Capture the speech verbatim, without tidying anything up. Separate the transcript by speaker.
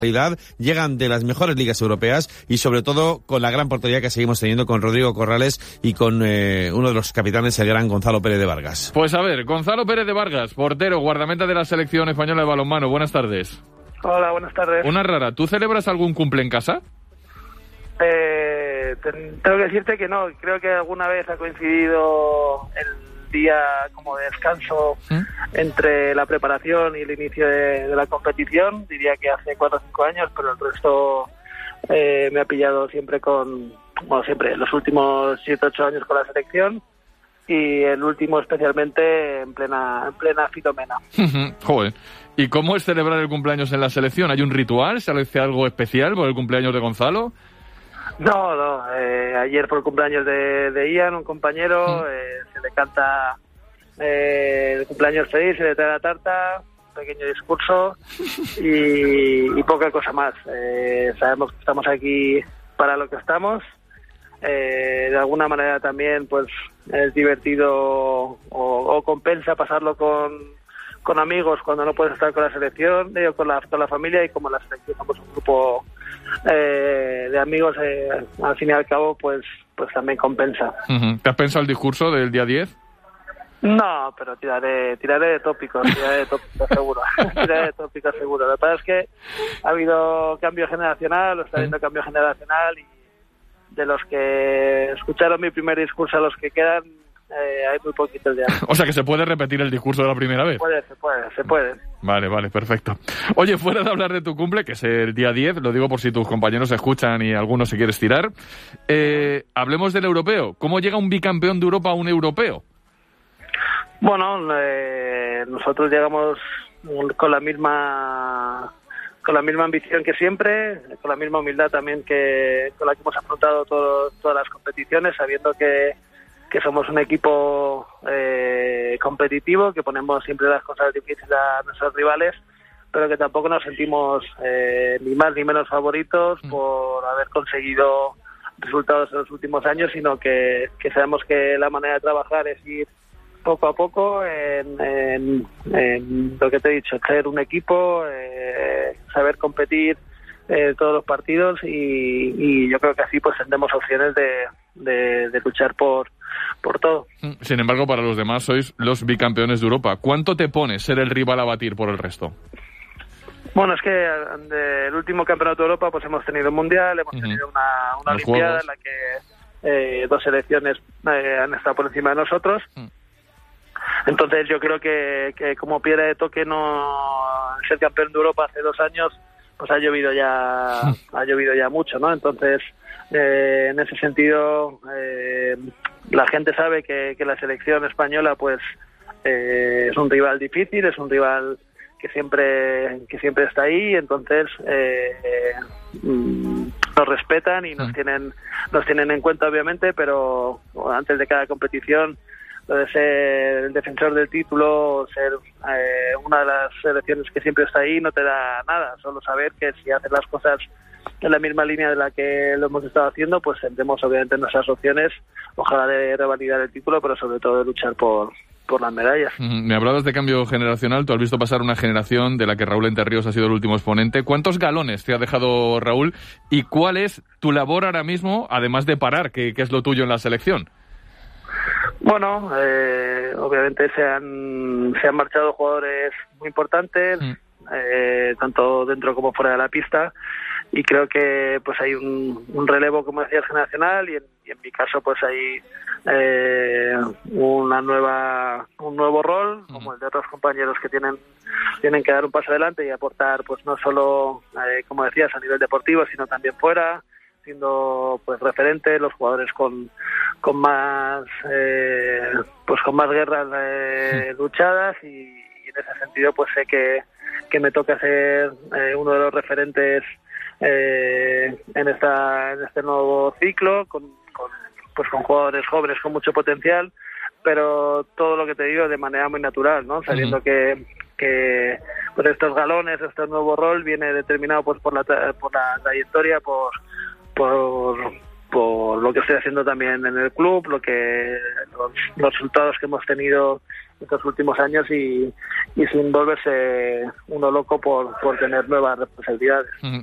Speaker 1: llegan de las mejores ligas europeas y sobre todo con la gran portería que seguimos teniendo con Rodrigo Corrales y con eh, uno de los capitanes, el gran Gonzalo Pérez de Vargas.
Speaker 2: Pues a ver, Gonzalo Pérez de Vargas, portero, guardameta de la selección española de balonmano. Buenas tardes.
Speaker 3: Hola, buenas tardes.
Speaker 2: Una rara, ¿tú celebras algún cumple en casa?
Speaker 3: Eh, tengo que decirte que no, creo que alguna vez ha coincidido el día como de descanso ¿Mm? entre la preparación y el inicio de, de la competición, diría que hace cuatro o cinco años, pero el resto eh, me ha pillado siempre con, bueno, siempre, los últimos siete ocho años con la selección y el último especialmente en plena, en plena Filomena.
Speaker 2: Joder. ¿Y cómo es celebrar el cumpleaños en la selección? ¿Hay un ritual? ¿Se hace algo especial por el cumpleaños de Gonzalo?
Speaker 3: No, no. Eh, ayer por el cumpleaños de, de Ian, un compañero, eh, se le canta eh, el cumpleaños feliz, se le trae la tarta, un pequeño discurso y, y poca cosa más. Eh, sabemos que estamos aquí para lo que estamos. Eh, de alguna manera también pues es divertido o, o compensa pasarlo con, con amigos cuando no puedes estar con la selección, eh, con, la, con la familia, y como la selección somos un grupo eh, de amigos, eh, al fin y al cabo pues pues también compensa.
Speaker 2: Uh-huh. ¿Te has pensado el discurso del día diez?
Speaker 3: No, pero tiraré tiraré de tópicos, tiraré de tópicos seguro, tiraré de tópicos seguro. Lo que pasa es que ha habido cambio generacional, o está habiendo uh-huh. cambio generacional, y de los que escucharon mi primer discurso a los que quedan, eh, hay muy poquitos ya.
Speaker 2: O sea que se puede repetir el discurso de la primera vez.
Speaker 3: Se puede, se puede, se puede.
Speaker 2: Vale, vale, perfecto. Oye, fuera de hablar de tu cumple, que es el día diez, lo digo por si tus compañeros escuchan y alguno se quieres tirar, eh, hablemos del europeo. ¿Cómo llega un bicampeón de Europa a un europeo?
Speaker 3: Bueno, eh, nosotros llegamos con la misma... con la misma ambición que siempre, con la misma humildad también que con la que hemos afrontado todo, todas las competiciones, sabiendo que, que somos un equipo eh, competitivo, que ponemos siempre las cosas difíciles a nuestros rivales, pero que tampoco nos sentimos eh, ni más ni menos favoritos por haber conseguido resultados en los últimos años, sino que, que sabemos que la manera de trabajar es ir poco a poco en, en, en lo que te he dicho, ser un equipo, eh, saber competir eh, todos los partidos, y, y yo creo que así pues tendremos opciones de, de, de luchar por, por todo.
Speaker 2: Sin embargo, para los demás sois los bicampeones de Europa. ¿Cuánto te pone ser el rival a batir por el resto?
Speaker 3: Bueno, es que del último campeonato de Europa pues hemos tenido un mundial, hemos uh-huh. tenido una, una olimpiada juegos. En la que eh, dos selecciones eh, han estado por encima de nosotros. Uh-huh. Entonces yo creo que, que como piedra de toque no ser campeón de Europa hace dos años, pues ha llovido ya ha llovido ya mucho, ¿no? Entonces eh, en ese sentido eh, la gente sabe que, que la selección española pues eh, es un rival difícil, es un rival que siempre que siempre está ahí, entonces eh, mm, nos respetan y nos tienen nos tienen en cuenta obviamente, pero antes de cada competición de ser el defensor del título, ser eh, una de las selecciones que siempre está ahí, no te da nada, solo saber que si haces las cosas en la misma línea de la que lo hemos estado haciendo, pues tendremos obviamente nuestras opciones, ojalá de revalidar el título, pero sobre todo de luchar por, por las medallas.
Speaker 2: Uh-huh. Me hablabas de cambio generacional, tú has visto pasar una generación de la que Raúl Enterríos ha sido el último exponente. ¿Cuántos galones te ha dejado Raúl y cuál es tu labor ahora mismo, además de parar, que, que es lo tuyo en la selección?
Speaker 3: Bueno, eh, obviamente se han se han marchado jugadores muy importantes, mm. eh, tanto dentro como fuera de la pista, y creo que pues hay un, un relevo, como decías, generacional, y en, y en mi caso pues hay eh, una nueva un nuevo rol, mm. como el de otros compañeros que tienen tienen que dar un paso adelante y aportar pues no solo, eh, como decías, a nivel deportivo, sino también fuera, siendo pues referente, los jugadores con con más eh, pues con más guerras eh, sí. luchadas, y, y en ese sentido pues sé que, que me toca ser eh, uno de los referentes eh, en esta en este nuevo ciclo, con, con pues con jugadores jóvenes con mucho potencial, pero todo lo que te digo de manera muy natural, ¿no? Sabiendo uh-huh. que que pues estos galones, este nuevo rol viene determinado pues por la por la trayectoria, por por por lo que estoy haciendo también en el club, lo que los, los resultados que hemos tenido estos últimos años y, y sin volverse uno loco por, por tener nuevas responsabilidades.